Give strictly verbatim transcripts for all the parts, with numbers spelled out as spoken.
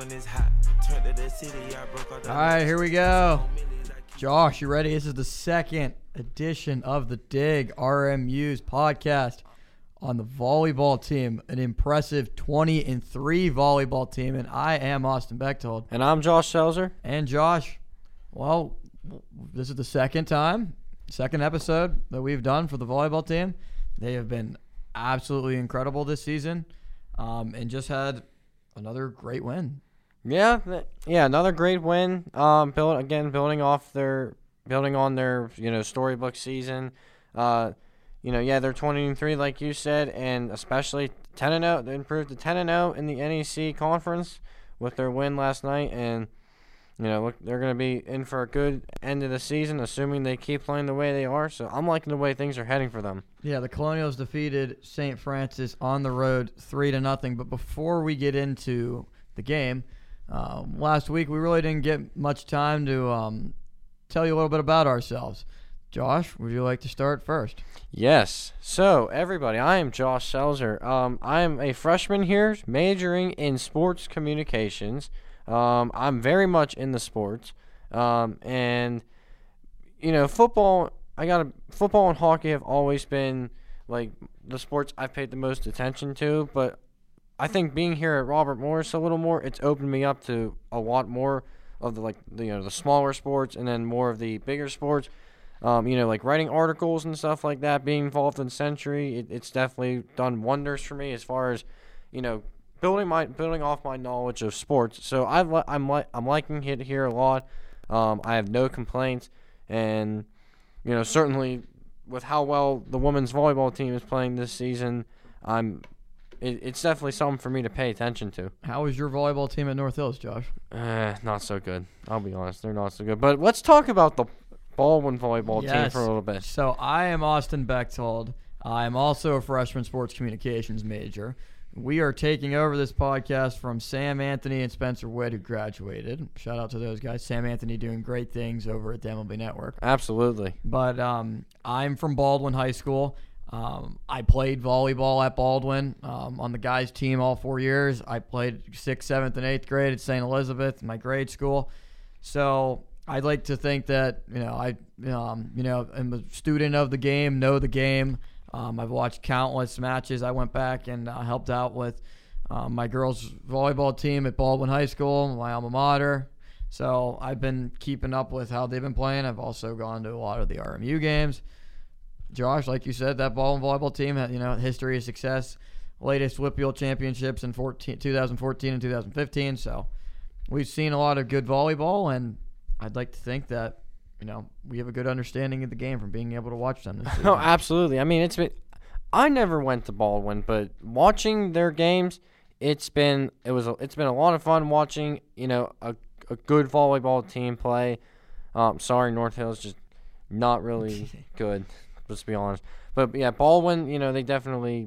when it's hot. Turn to the city, I broke out the All right, here we go. Josh, you ready? This is the second edition of the Dig, R M U's podcast on the volleyball team. An impressive twenty and three volleyball team, and I am Austin Bechtold. And I'm Josh Selzer. And Josh, well, this is the second time, second episode that we've done for the volleyball team. They have been absolutely incredible this season, um, and just had another great win. Yeah, th- yeah, another great win. Um, build again, building off their, building on their, you know, storybook season. Uh, you know, yeah, they're twenty and three, like you said, and especially ten and zero. They improved to ten and zero in the N E C conference with their win last night, and you know, look, they're going to be in for a good end of the season, assuming they keep playing the way they are. So I'm liking the way things are heading for them. Yeah, the Colonials defeated Saint Francis on the road three to nothing. But before we get into the game, uh, last week we really didn't get much time to um, tell you a little bit about ourselves. Josh, would you like to start first? Yes. So, everybody, I am Josh Selzer. Um, I am a freshman here, majoring in sports communications. Um, I'm very much in the sports. Um, and, you know, football, I got football and hockey have always been, like, the sports I've paid the most attention to. But I think being here at Robert Morris a little more, it's opened me up to a lot more of the, like, the, you know, the smaller sports and then more of the bigger sports. Um, you know, like writing articles and stuff like that, being involved in Century, it, it's definitely done wonders for me as far as, you know, building my building off my knowledge of sports. So I've li- I'm li- I'm liking it here a lot. Um, I have no complaints, and you know, certainly with how well the women's volleyball team is playing this season, I'm it, it's definitely something for me to pay attention to. How is your volleyball team at North Hills, Josh? Uh, not so good. I'll be honest, they're not so good. But let's talk about the Baldwin volleyball yes. team for a little bit. So I am Austin Bechtold. I am also a freshman sports communications major. We are taking over this podcast from Sam Anthony and Spencer Witt, who graduated. Shout out to those guys. Sam Anthony doing great things over at the M L B Network. Absolutely. But um, I'm from Baldwin High School. Um, I played volleyball at Baldwin um, on the guys' team all four years. I played sixth, seventh, and eighth grade at Saint Elizabeth, my grade school. So I'd like to think that, you know, I, um, you know, am a student of the game, know the game. Um, I've watched countless matches. I went back and uh, helped out with um, my girls' volleyball team at Baldwin High School, my alma mater. So I've been keeping up with how they've been playing. I've also gone to a lot of the R M U games. Josh, like you said, that Baldwin volleyball team had, you know, history of success. Latest WHIPIAL championships in fourteen, twenty fourteen and two thousand fifteen. So we've seen a lot of good volleyball, and I'd like to think that, you know, we have a good understanding of the game from being able to watch them this season. Oh, absolutely. I mean, it's been – I never went to Baldwin, but watching their games, it's been it was a, it's been a lot of fun watching, you know, a, a good volleyball team play. Um, sorry, North Hill's just not really good, let's be honest. But, yeah, Baldwin, you know, they definitely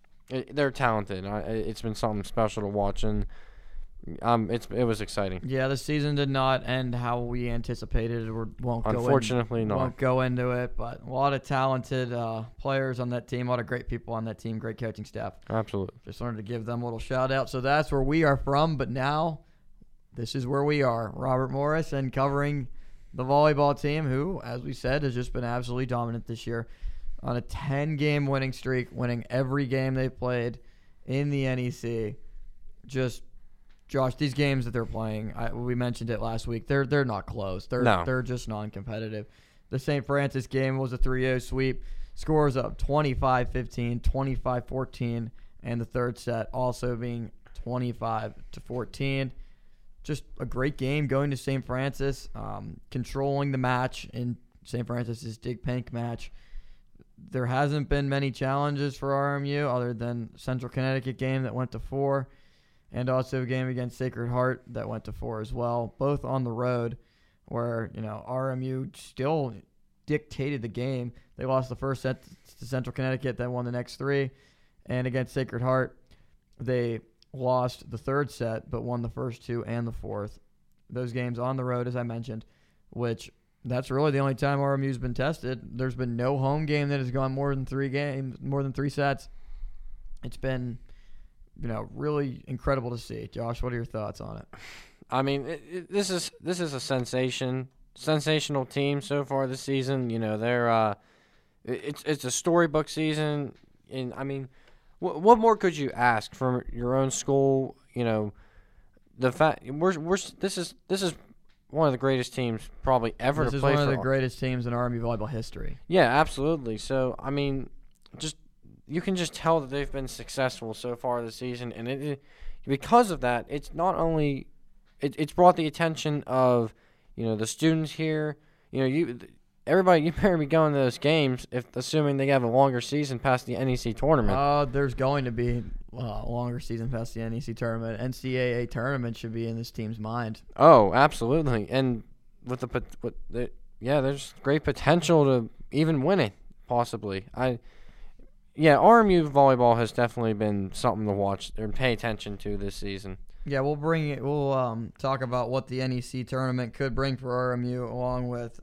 – they're talented. I, it's been something special to watch, and – Um, it's it was exciting. Yeah, the season did not end how we anticipated. We won't go Unfortunately, in, not. Won't go into it, but a lot of talented uh, players on that team, a lot of great people on that team, great coaching staff. Absolutely. Just wanted to give them a little shout out. So that's where we are from, but now this is where we are, Robert Morris, and covering the volleyball team, who, as we said, has just been absolutely dominant this year on a ten-game winning streak, winning every game they've played in the N E C. Just Josh, these games that they're playing, I, we mentioned it last week, they're they're not close. They're no. they're just non-competitive. The Saint Francis game was a three oh sweep. Scores up twenty-five fifteen, twenty-five fourteen, and the third set also being twenty-five to fourteen. Just a great game going to Saint Francis, um, controlling the match in Saint Francis's Dig Pink match. There hasn't been many challenges for R M U other than Central Connecticut game that went to four. And also a game against Sacred Heart that went to four as well, both on the road where, you know, R M U still dictated the game. They lost the first set to Central Connecticut, then won the next three. And against Sacred Heart, they lost the third set but won the first two and the fourth. Those games on the road, as I mentioned, which that's really the only time R M U's been tested. There's been no home game that has gone more than three games, more than three sets. It's been you know, really incredible to see. Josh, what are your thoughts on it? I mean, it, it, this is this is a sensation, sensational team so far this season. You know, they're uh, it, it's it's a storybook season, and I mean, wh- what more could you ask from your own school? You know, the fact we're we're this is this is one of the greatest teams probably ever This to is play one of for. the greatest teams in R M U volleyball history. Yeah, absolutely. So I mean, just you can just tell that they've been successful so far this season, and it, it because of that, it's not only it, it's brought the attention of you know the students here. You know, you everybody you better be going to those games if assuming they have a longer season past the N E C tournament. Uh, there's going to be uh, a longer season past the N E C tournament. N C double A tournament should be in this team's mind. Oh, absolutely, and with the pot- with the yeah, there's great potential to even win it possibly. I. Yeah, R M U volleyball has definitely been something to watch or pay attention to this season. Yeah, we'll bring it. We'll um, talk about what the N E C tournament could bring for R M U, along with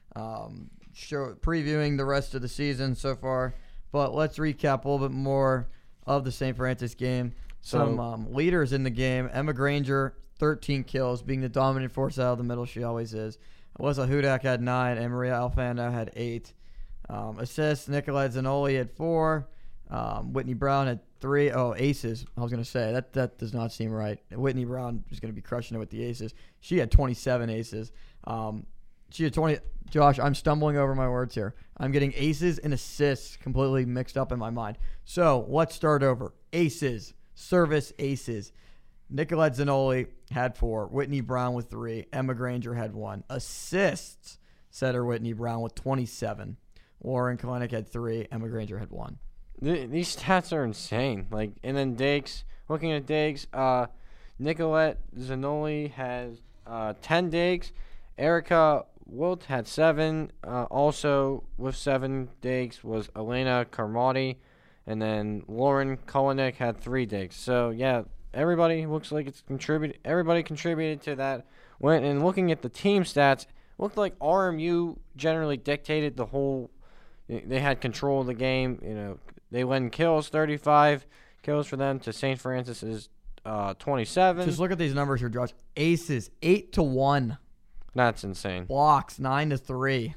um, show, previewing the rest of the season so far. But let's recap a little bit more of the Saint Francis game. Some So- um, leaders in the game: Emma Granger, thirteen kills, being the dominant force out of the middle. She always is. Alyssa Hudak had nine, and Maria Alfano had eight. Um, assists: Nicolette Zanoli had four. Um, Whitney Brown had three. Oh, aces. I was going to say, that that does not seem right. Whitney Brown is going to be crushing it with the aces. She had twenty-seven aces. Um, she had twenty. Josh, I'm stumbling over my words here. I'm getting aces and assists completely mixed up in my mind. So let's start over. Aces. Service aces. Nicolette Zanoli had four. Whitney Brown with three. Emma Granger had one. Assists, setter Whitney Brown with twenty-seven. Lauren Kalenic had three. Emma Granger had one. Th- these stats are insane. Like, and then digs. Looking at digs, uh, Nicolette Zanoli has uh, ten digs. Erica Wilt had seven. Uh, also with seven digs was Elena Carmody, and then Lauren Kalenic had three digs. So yeah, everybody looks like it's contributed. Everybody contributed to that. When and looking at the team stats, looked like R M U generally dictated the whole. They had control of the game. You know, they led in kills, thirty-five kills for them to Saint Francis's uh, twenty-seven. Just look at these numbers here, Josh. Aces, eight to one. That's insane. Blocks, nine to three.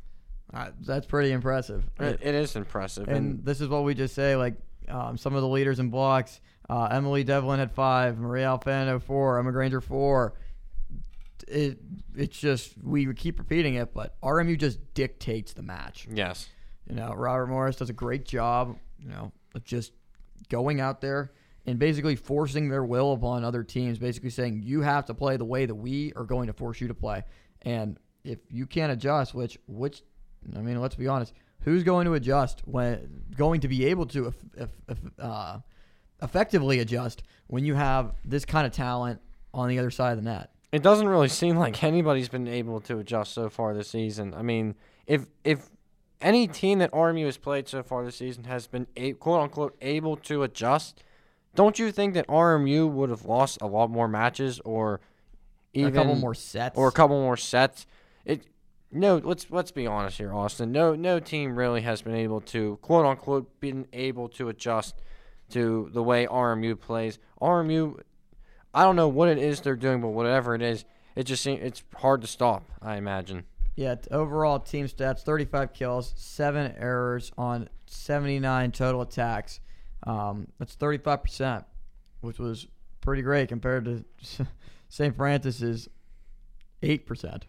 Uh, that's pretty impressive. It, it is impressive. And, And, this is what we just say, like um, some of the leaders in blocks. Uh, Emily Devlin had five. Maria Alfano, four. Emma Granger, four. It, it's just, we would keep repeating it, but R M U just dictates the match. yes. You know, Robert Morris does a great job, you know, of just going out there and basically forcing their will upon other teams, basically saying, you have to play the way that we are going to force you to play. And if you can't adjust, which, which I mean, let's be honest, who's going to adjust when, going to be able to if, if, uh, effectively adjust when you have this kind of talent on the other side of the net? It doesn't really seem like anybody's been able to adjust so far this season. I mean, if if any team that R M U has played so far this season has been a, quote unquote able to adjust, don't you think that R M U would have lost a lot more matches or even a couple more sets. or a couple more sets? It no, let's let's be honest here, Austin. No no team really has been able to quote unquote been able to adjust to the way R M U plays. R M U, I don't know what it is they're doing, but whatever it is, it just seems it's hard to stop, I imagine. Yeah, t- overall team stats, thirty-five kills, seven errors on seventy-nine total attacks. Um, that's thirty-five percent, which was pretty great compared to Saint Francis's eight percent.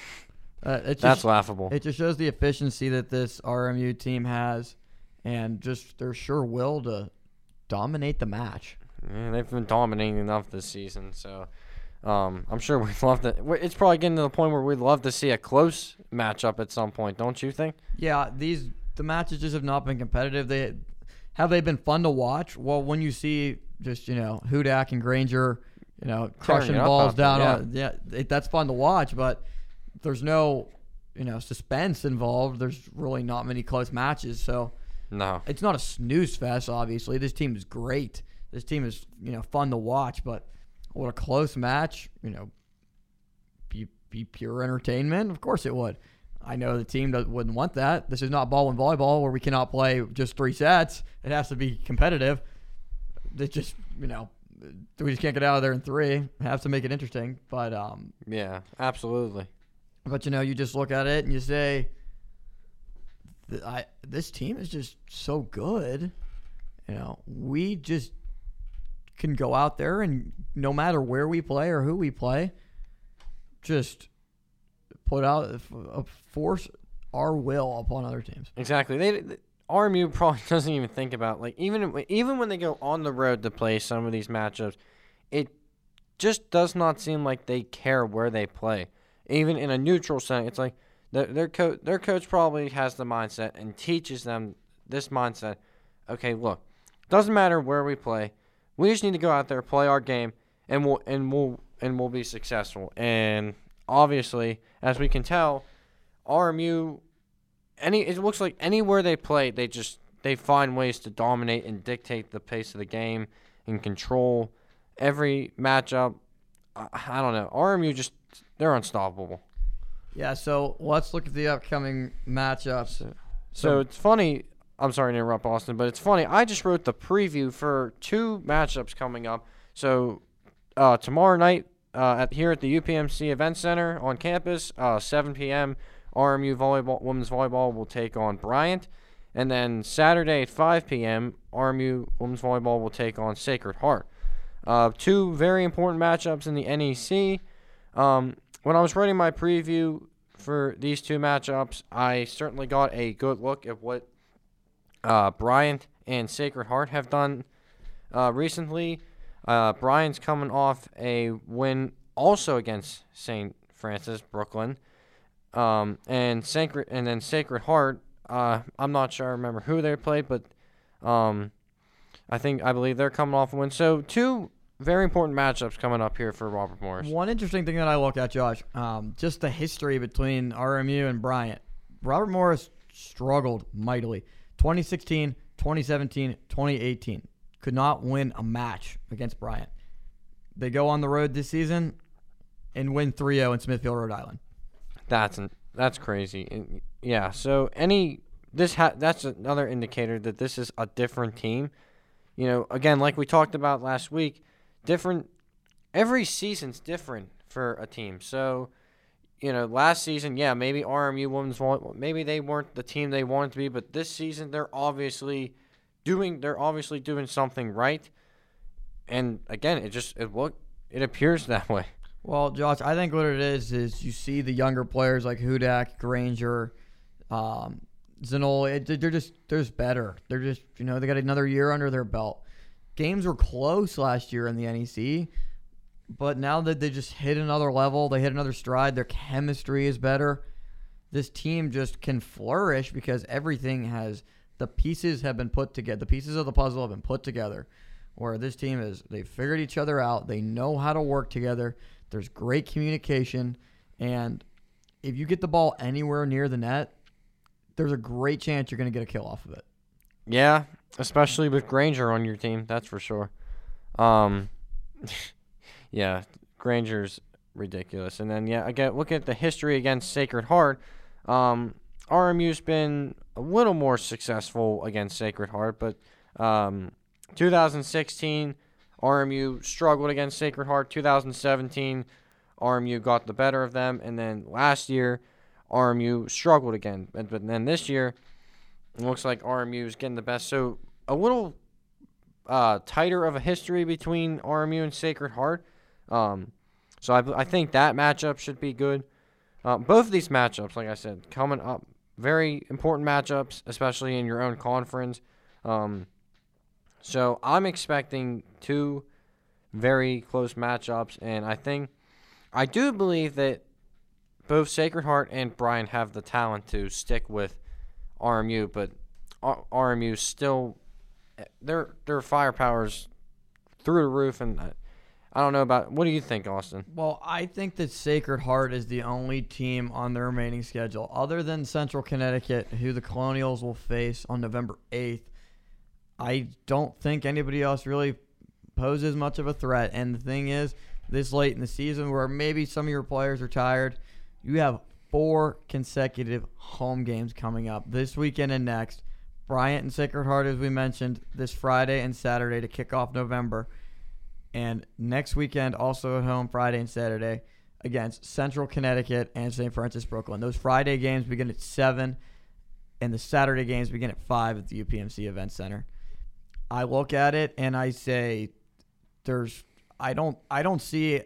Uh, it just, That's laughable. It just shows the efficiency that this R M U team has and just their sure will to dominate the match. Yeah, they've been dominating enough this season, so um, I'm sure we'd love to. It's probably getting to the point where we'd love to see a close matchup at some point, don't you think? Yeah, these the matches just have not been competitive. They have they been fun to watch? Well, when you see just you know Hudak and Granger, you know crushing it up balls out there, down, yeah. on, yeah, it, that's fun to watch. But there's no you know suspense involved. There's really not many close matches, so No. it's not a snooze fest. Obviously, this team is great. This team is you know fun to watch, but would a close match you know be be pure entertainment? Of course it would. I know the team that wouldn't want that. This is not ball and volleyball where we cannot play just three sets. It has to be competitive. they just, you know, we just can't get out of there in three. Have to make it interesting. But, um, Yeah, absolutely. but you know, you just look at it and you say, th- I, this team is just so good. You know, we just can go out there and no matter where we play or who we play, just put out, uh, force our will upon other teams. Exactly. They, they R M U probably doesn't even think about, like, even even when they go on the road to play some of these matchups, it just does not seem like they care where they play. Even in a neutral setting, it's like their their coach their coach probably has the mindset and teaches them this mindset. Okay, look, doesn't matter where we play, we just need to go out there, play our game, and we'll and we'll and we'll be successful. And obviously, as we can tell, R M U. Any, it looks like anywhere they play, they just they find ways to dominate and dictate the pace of the game and control every matchup. I, I don't know. R M U just they're unstoppable. Yeah, so let's look at the upcoming matchups. So, so it's funny. I'm sorry to interrupt, Austin, but it's funny. I just wrote the preview for two matchups coming up. So uh, tomorrow night uh, at here at the U P M C Event Center on campus, uh, seven p.m. R M U volleyball, women's volleyball will take on Bryant. And then Saturday at five p.m., R M U women's volleyball will take on Sacred Heart. Uh, two very important matchups in the N E C. Um, when I was writing my preview for these two matchups, I certainly got a good look at what uh, Bryant and Sacred Heart have done uh, recently. Uh, Bryant's coming off a win also against Saint Francis, Brooklyn. Um, and Sacred, and then Sacred Heart. Uh, I'm not sure I remember who they played, but um, I think I believe they're coming off a win. So two very important matchups coming up here for Robert Morris. One interesting thing that I look at, Josh, um, just the history between R M U and Bryant. Robert Morris struggled mightily. twenty sixteen, twenty seventeen, twenty eighteen. Could not win a match against Bryant. They go on the road this season and win three oh in Smithfield, Rhode Island. That's an, that's crazy. And, yeah, so any this ha- that's another indicator that this is a different team. You know, again, like we talked about last week, different every season's different for a team. So, you know, last season, yeah, maybe R M U women's volleyball, maybe they weren't the team they wanted to be, but this season they're obviously doing they're obviously doing something right. And again, it just it look it appears that way. Well, Josh, I think what it is is you see the younger players like Hudak, Granger, um, Zanoli. They're just they're just better. They're just you know they got another year under their belt. Games were close last year in the N E C, but now that they just hit another level, they hit another stride. Their chemistry is better. This team just can flourish because everything has the pieces have been put together. The pieces of the puzzle have been put together. Where this team is, they figured each other out. They know how to work together. There's great communication, and if you get the ball anywhere near the net, there's a great chance you're going to get a kill off of it. Yeah, especially with Granger on your team, that's for sure. Um, yeah, Granger's ridiculous. And then, yeah, again, look at the history against Sacred Heart. Um, R M U's been a little more successful against Sacred Heart, but um, two thousand sixteen, R M U struggled against Sacred Heart. two thousand seventeen, R M U got the better of them. And then last year, R M U struggled again. But, but then this year, it looks like R M U is getting the best. So a little uh, tighter of a history between R M U and Sacred Heart. Um, so I, I think that matchup should be good. Uh, both of these matchups, like I said, coming up, very important matchups, especially in your own conference. Um, so I'm expecting two very close matchups, and I think I do believe that both Sacred Heart and Bryant have the talent to stick with R M U, but R M U still their their firepower's through the roof, and I don't know about what do you think, Austin? Well, I think that Sacred Heart is the only team on the remaining schedule, other than Central Connecticut, who the Colonials will face on November eighth. I don't think anybody else really poses much of a threat. And the thing is, this late in the season where maybe some of your players are tired, you have four consecutive home games coming up this weekend and next. Bryant and Sacred Heart, as we mentioned, this Friday and Saturday to kick off November. And next weekend, also at home, Friday and Saturday, against Central Connecticut and Saint Francis Brooklyn. Those Friday games begin at seven, and the Saturday games begin at five at the U P M C Event Center. I look at it and I say, there's, I don't, I don't see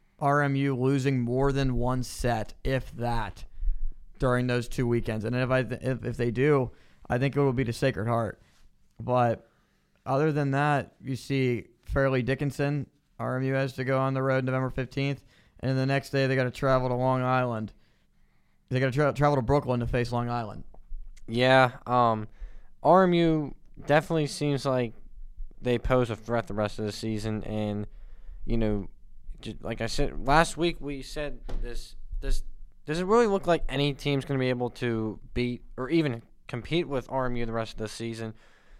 R M U losing more than one set, if that, during those two weekends. And if I, if, if they do, I think it will be to Sacred Heart. But other than that, you see Fairleigh Dickinson, R M U has to go on the road November fifteenth, and the next day they got to travel to Long Island. They got to tra- travel to Brooklyn to face Long Island. Yeah, um, R M U definitely seems like they pose a threat the rest of the season, and you know, just like I said last week, we said this this doesn't really look like any team's going to be able to beat or even compete with R M U the rest of the season.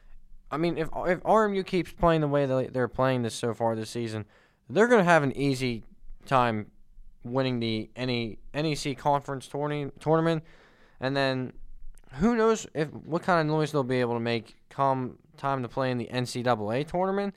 I mean, if if R M U keeps playing the way that they're playing this so far this season, they're going to have an easy time winning the N E C conference tourney, tournament, and then who knows if what kind of noise they'll be able to make come time to play in the N C double A tournament.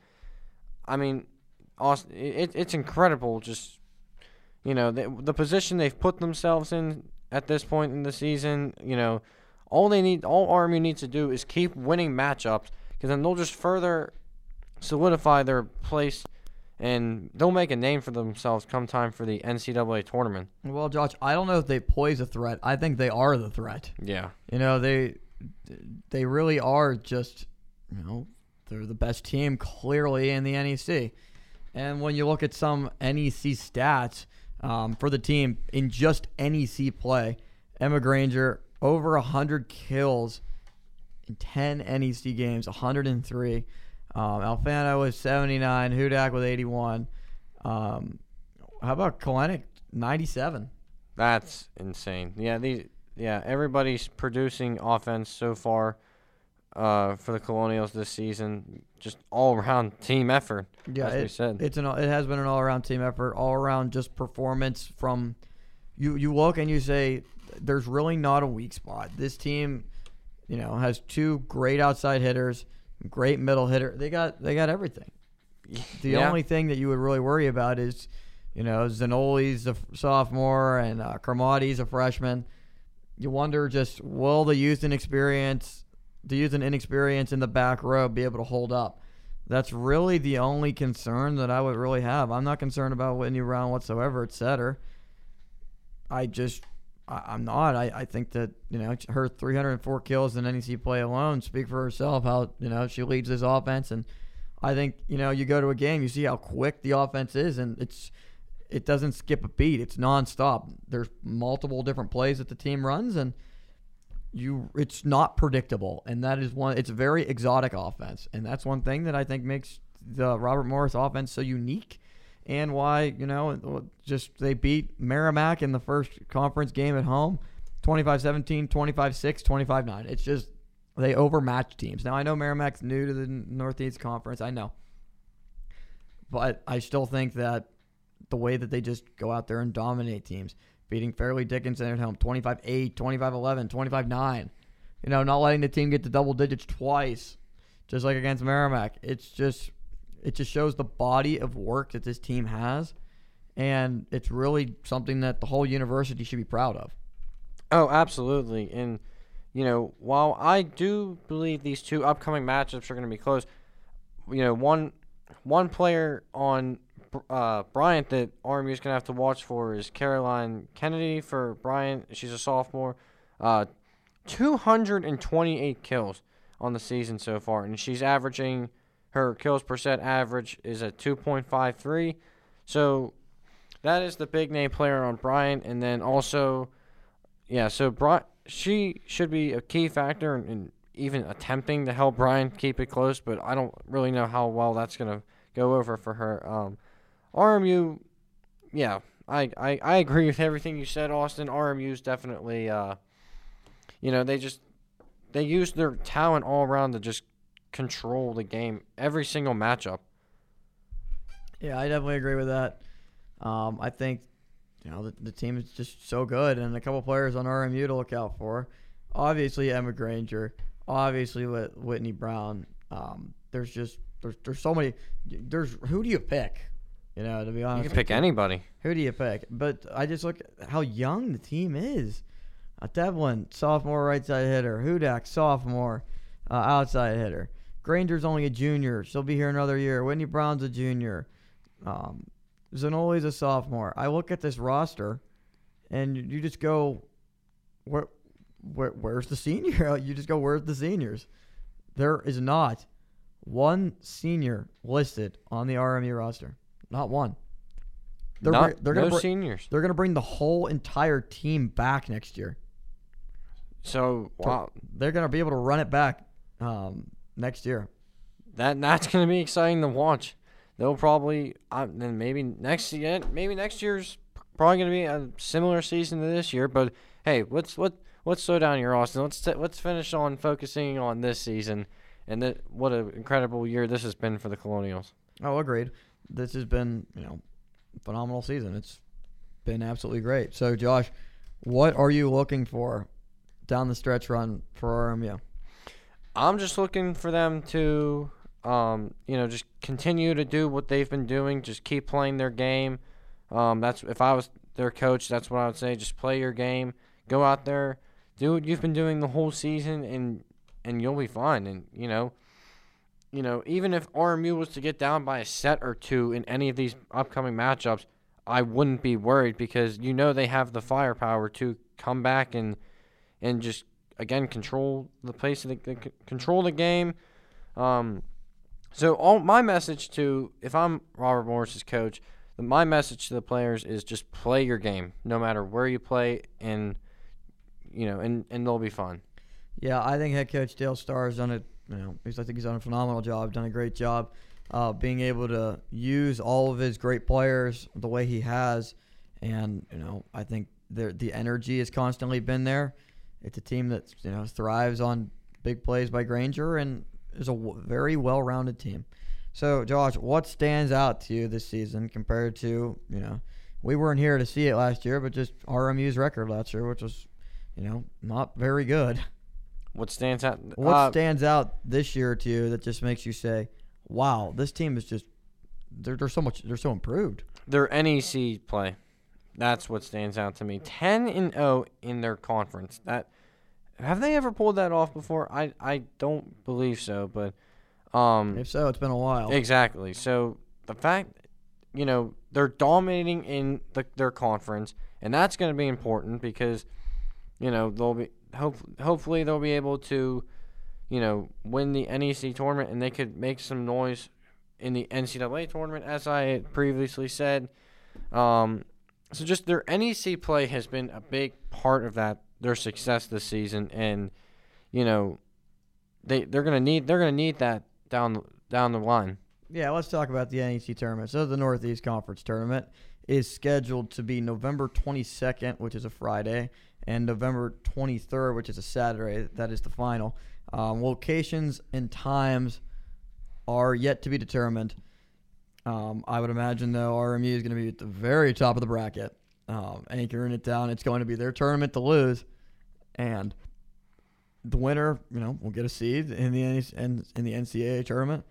I mean, Austin, it, it's incredible just, you know, the, the position they've put themselves in at this point in the season. You know, all they need, all R M U needs to do is keep winning matchups, because then they'll just further solidify their place, and they'll make a name for themselves come time for the N C double A tournament. Well, Josh, I don't know if they pose a threat. I think they are the threat. Yeah. You know, they they really are just, you know, they're the best team clearly in the N E C. And when you look at some N E C stats um, for the team in just N E C play, Emma Granger, over one hundred kills in ten N E C games, one hundred three. Um, Alfano with seventy-nine, Hudak with eighty-one. Um, how about Kalenic? ninety-seven. That's insane. Yeah, these yeah, everybody's producing offense so far uh, for the Colonials this season. Just all around team effort. Yeah, as it, we said. it's an it has been an all around team effort, all around just performance. From you you look and you say there's really not a weak spot. This team, you know, has two great outside hitters. Great middle hitter. They got they got everything. The Yeah. only thing that you would really worry about is, you know, Zanoli's a f- sophomore and uh, Carmati's a freshman. You wonder just, will the youth and experience, the youth and inexperience in the back row be able to hold up? That's really the only concern that I would really have. I'm not concerned about Whitney Brown whatsoever, et cetera. I just, I, I'm not. I, I think that, you know, her three hundred four kills in N E C play alone speak for herself, how, you know, she leads this offense. And I think, you know, you go to a game, you see how quick the offense is, and it's it doesn't skip a beat. It's nonstop. There's multiple different plays that the team runs, and you it's not predictable. And that is one, it's a very exotic offense. And that's one thing that I think makes the Robert Morris offense so unique. And why, you know, just they beat Merrimack in the first conference game at home, twenty-five seventeen, twenty-five six, twenty-five nine. It's just they overmatch teams. Now, I know Merrimack's new to the Northeast Conference. I know. But I still think that the way that they just go out there and dominate teams, beating Fairleigh Dickinson at home, twenty-five eight, twenty-five eleven, twenty-five nine, you know, not letting the team get to double digits twice, just like against Merrimack. It's just... It just shows the body of work that this team has, and it's really something that the whole university should be proud of. Oh, absolutely. And, you know, while I do believe these two upcoming matchups are going to be close, you know, one one player on uh, Bryant that R M U is going to have to watch for is Caroline Kennedy for Bryant. She's a sophomore. Uh, two hundred twenty-eight kills on the season so far, and she's averaging... Her kills per set average is at two point five three. So that is the big name player on Bryant. And then also, yeah, so Bri- she should be a key factor in, in even attempting to help Bryant keep it close, but I don't really know how well that's going to go over for her. Um, R M U, yeah, I, I, I agree with everything you said, Austin. R M U's definitely, uh, you know, they just, they use their talent all around to just control the game every single matchup. Yeah, I definitely agree with that. Um, I think, you know, the, the team is just so good, and a couple players on R M U to look out for. Obviously, Emma Granger. obviously with Whitney Brown, um, there's just there's there's so many. There's who do you pick? You know, to be honest, You can pick with anybody. Who do you pick? But I just look at how young the team is. Uh, Devlin, sophomore right side hitter. Hudak, sophomore uh, outside hitter. Granger's only a junior. She'll be here another year. Whitney Brown's a junior. Um, Zanoli's a sophomore. I look at this roster, and you just go, where, where, where's the senior? You just go, where's the seniors? There is not one senior listed on the R M U roster. Not one. They're, Not, they're no gonna br- seniors. They're going to bring the whole entire team back next year. So, wow. They're going to be able to run it back um, next year. That that's going to be exciting to watch. They'll probably uh, then maybe next year, maybe next year's probably going to be a similar season to this year. But hey, let's let let's slow down here, Austin. Let's t- let's finish on focusing on this season and that what an incredible year this has been for the Colonials. Oh, agreed. This has been, you know, a phenomenal season. It's been absolutely great. So, Josh, what are you looking for down the stretch run for R M U? I'm just looking for them to, um, you know, just continue to do what they've been doing. Just keep playing their game. Um, that's if I was their coach, that's what I would say. Just play your game. Go out there, do what you've been doing the whole season, and and you'll be fine. And you know, you know, even if R M U was to get down by a set or two in any of these upcoming matchups, I wouldn't be worried because you know they have the firepower to come back and and just. Again, control the pace of the, the control the game. Um, so all my message to if I'm Robert Morris's coach, the, my message to the players is just play your game, no matter where you play, and you know, and, and they'll be fine. Yeah, I think head coach Dale Starr has done a, you know, he's, I think he's done a phenomenal job, done a great job, uh, being able to use all of his great players the way he has, and you know, I think the the energy has constantly been there. It's a team that, you know, thrives on big plays by Granger and is a w- very well-rounded team. So, Josh, what stands out to you this season compared to, you know, we weren't here to see it last year, but just R M U's record last year, which was, you know, not very good. What stands out? What uh, stands out this year to you that just makes you say, wow, this team is just, they're, they're so much, they're so improved. Their N E C play. That's what stands out to me. ten and oh in their conference. That have they ever pulled that off before? I, I don't believe so, but um If so, it's been a while. Exactly. So the fact, you know, they're dominating in the, their conference, and that's going to be important because, you know, they'll be hope, hopefully they'll be able to, you know, win the N E C tournament, and they could make some noise in the N C double A tournament, as I had previously said. Um. So just their N E C play has been a big part of that their success this season, and you know they they're gonna need they're gonna need that down down the line. Yeah, let's talk about the N E C tournament. So the Northeast Conference tournament is scheduled to be November twenty-second, which is a Friday, and November twenty-third, which is a Saturday. That is the final. Um, locations and times are yet to be determined. Um, I would imagine, though, R M U is going to be at the very top of the bracket, um, anchoring it down. It's going to be their tournament to lose, and the winner, you know, will get a seed in the in, in the N C double A tournament.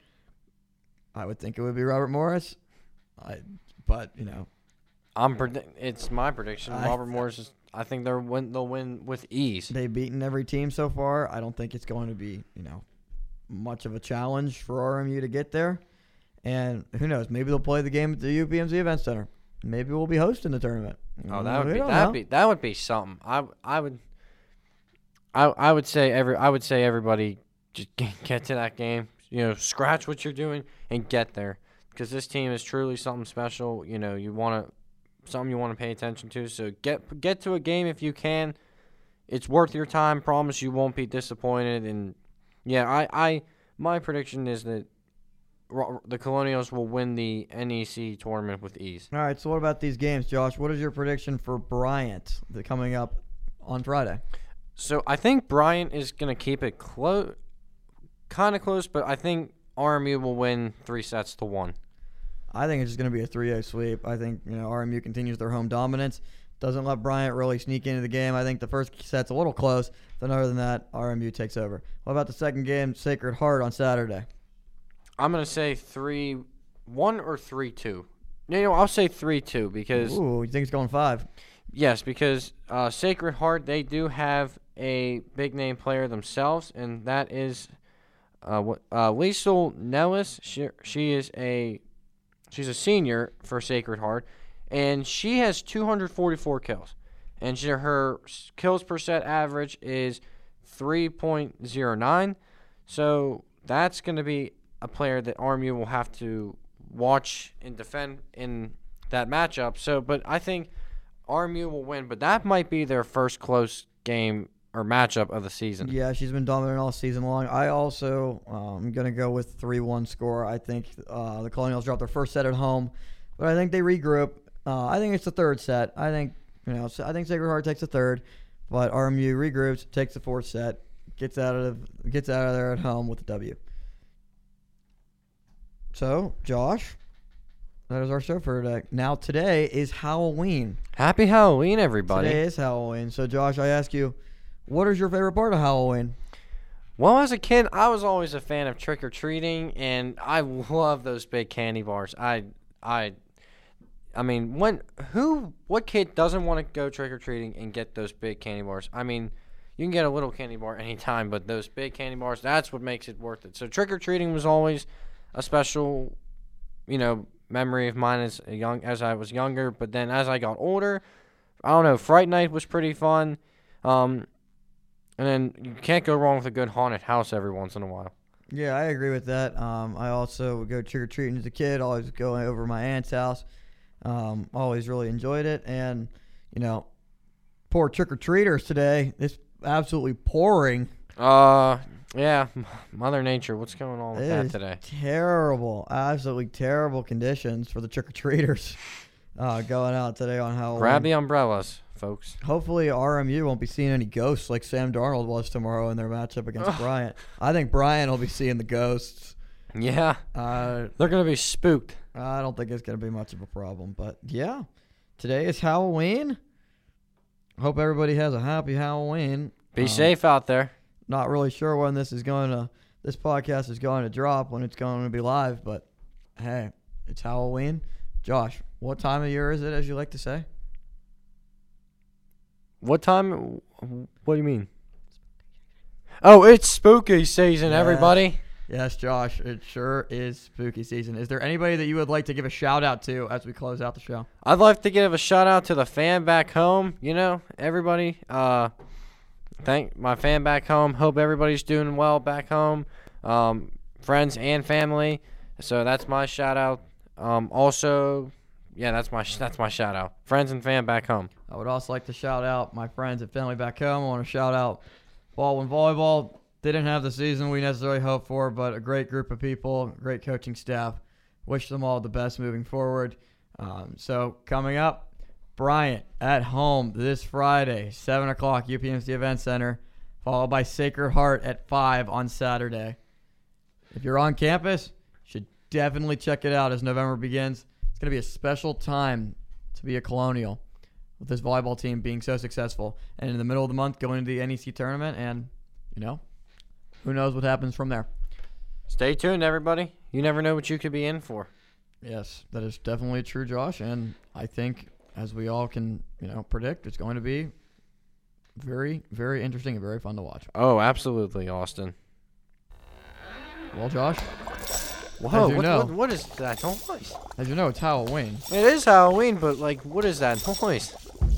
I would think it would be Robert Morris, I, but you know, I'm predi- it's my prediction. I, Robert Morris is. I think they'll win. They'll win with ease. They've beaten every team so far. I don't think it's going to be, you know, much of a challenge for R M U to get there. And who knows? Maybe they'll play the game at the U P M C Event Center. Maybe we'll be hosting the tournament. Oh, that would We be don't that know. would be that would be something. I I would. I I would say every I would say everybody just get, get to that game. You know, scratch what you're doing and get there because this team is truly something special. You know, you want to something you want to pay attention to. So get get to a game if you can. It's worth your time. Promise you won't be disappointed. And yeah, I I my prediction is that the Colonials will win the N E C tournament with ease. All right, so what about these games, Josh? What is your prediction for Bryant the coming up on Friday? So I think Bryant is going to keep it close, kind of close, but I think R M U will win three sets to one. I think it's just going to be a three oh sweep. I think, you know, R M U continues their home dominance. doesn't let Bryant really sneak into the game. I think the first set's a little close. Then other than that, R M U takes over. What about the second game, Sacred Heart on Saturday? I'm going to say three one or three two. You know, I'll say three two because Ooh, you think it's going five? Yes, because uh, Sacred Heart, they do have a big name player themselves, and that is uh, uh, Liesl Nellis. She she is a she's a senior for Sacred Heart, and she has two hundred forty-four kills, and she, her kills per set average is three point oh nine. So that's going to be a player that R M U will have to watch and defend in that matchup. So, but I think R M U will win, but that might be their first close game or matchup of the season. Yeah, she's been dominant all season long. I also um, am going to go with three one score. I think uh, the Colonials dropped their first set at home, but I think they regroup. Uh, I think it's the third set. I think you know. I think Sacred Heart takes the third, but R M U regroups, takes the fourth set, gets out of gets out of there at home with the W. So, Josh, that is our show for today. Now, today is Halloween. Happy Halloween, everybody. Today is Halloween. So, Josh, I ask you, what is your favorite part of Halloween? Well, as a kid, I was always a fan of trick-or-treating, and I love those big candy bars. I, I, I mean, when who, what kid doesn't want to go trick-or-treating and get those big candy bars? I mean, you can get a little candy bar anytime, but those big candy bars, that's what makes it worth it. So trick-or-treating was always a special, you know, memory of mine as a young as I was younger. But then as I got older, I don't know, Fright Night was pretty fun. Um, and then you can't go wrong with a good haunted house every once in a while. Yeah, I agree with that. Um, I also would go trick-or-treating as a kid, always going over to my aunt's house. Um, always really enjoyed it. And, you know, poor trick-or-treaters today, it's absolutely pouring. Uh, yeah, Mother Nature, what's going on with It that is today? Terrible, absolutely terrible conditions for the trick-or-treaters uh, going out today on Halloween. Grab the umbrellas, folks. Hopefully R M U won't be seeing any ghosts like Sam Darnold was tomorrow in their matchup against Bryant. I think Bryant will be seeing the ghosts. Yeah, Uh, they're going to be spooked. I don't think it's going to be much of a problem. But, yeah, today is Halloween. Hope everybody has a happy Halloween. Be Um, safe out there. Not really sure when this is going to, this podcast is going to drop, when it's going to be live. But, hey, it's Halloween. Josh, what time of year is it, as you like to say? What time? What do you mean? Oh, it's spooky season, Yeah. everybody. Yes, Josh, it sure is spooky season. Is there anybody that you would like to give a shout out to as we close out the show? I'd like to give a shout out to the fan back home. You know, everybody. Uh, thank my fan back home. Hope everybody's doing well back home. Um, friends and family. So that's my shout out. Um, also, yeah, that's my that's my shout out. Friends and fan back home. I would also like to shout out my friends and family back home. I want to shout out Baldwin Volleyball. Didn't have the season we necessarily hoped for, but a great group of people, great coaching staff. Wish them all the best moving forward. Um, so coming up, Bryant at home this Friday, seven o'clock, U P M C Event Center, followed by Sacred Heart at five on Saturday. If you're on campus, you should definitely check it out as November begins. It's going to be a special time to be a Colonial with this volleyball team being so successful. And in the middle of the month, going into the N E C tournament, and, you know, who knows what happens from there. Stay tuned, everybody. You never know what you could be in for. Yes, that is definitely true, Josh. And I think, as we all can, you know, predict, it's going to be very, very interesting and very fun to watch. Oh, absolutely, Austin. Well, Josh, Whoa, As you what, know. what, what is that noise? as you know, it's Halloween. It is Halloween, but, like, what is that noise?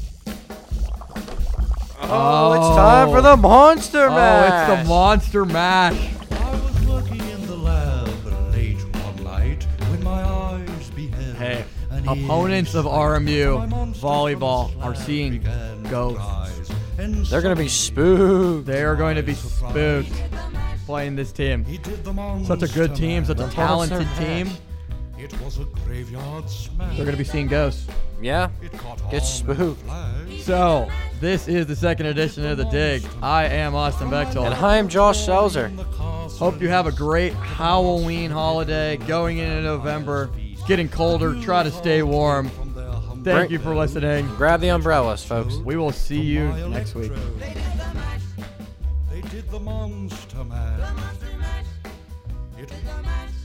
Oh, Oh. it's time for the Monster Mash! Oh, it's the Monster Mash. I was working in the lab late one night when my eyes beheld Hey, an opponents of image R M U my monster volleyball from are slab seeing began to ghosts. rise, and They're going to be spooked. They are going to be spooked playing this team. he did the Such a good monster team, such a mash. talented Monster team. Mash. It was a graveyard smash. They're going to be seeing ghosts. Yeah. It caught Get on spooked. in a flash. So, this is the second edition of The Dig. I am Austin Bechtold. And I am Josh Selzer. Hope you have a great Halloween holiday going into November. It's getting colder. Try to stay warm. Thank Bring- you for listening. Grab the umbrellas, folks. We will see you next week. They did the monster mash. It